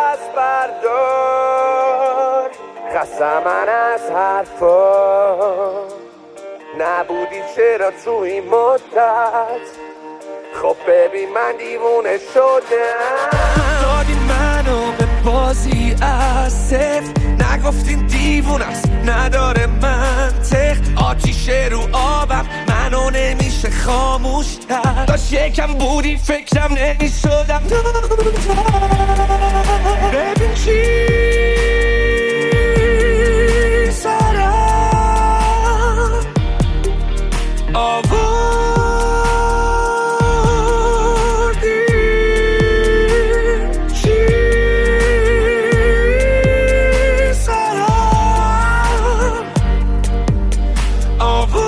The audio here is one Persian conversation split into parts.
دست بردار، خسته من از حرفا، نبودی چرا تو این مدت؟ خب ببین من دیوونه شدم. دادی منو به بازی از صفر، نگفتین دیوونه است نداره منطق، آتیش رو آبم منو نمیشه خاموش کرد، داشت یکم بودی فکرم نمیشدم. ببین چی سرم آوردی، چی سرم آوردی.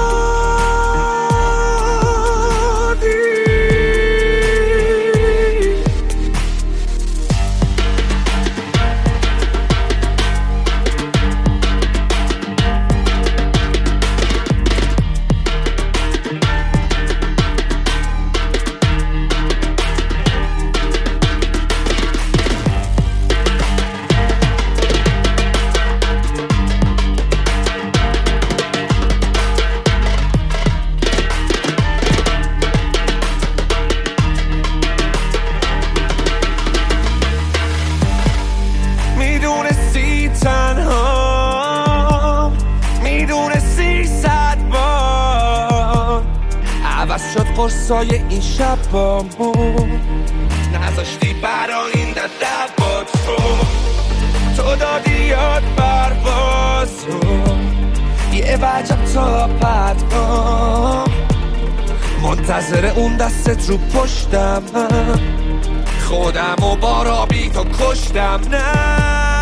میدونستی تنها، میدونستی 100 بار عوض شد قرصای این شبامون، نذاشتی برا این دبا تو دادی یاد بروازو، یه وجب تا پدگام منتظر اون دستت رو پشتم، خودم و بارا بی تو کشتم. نه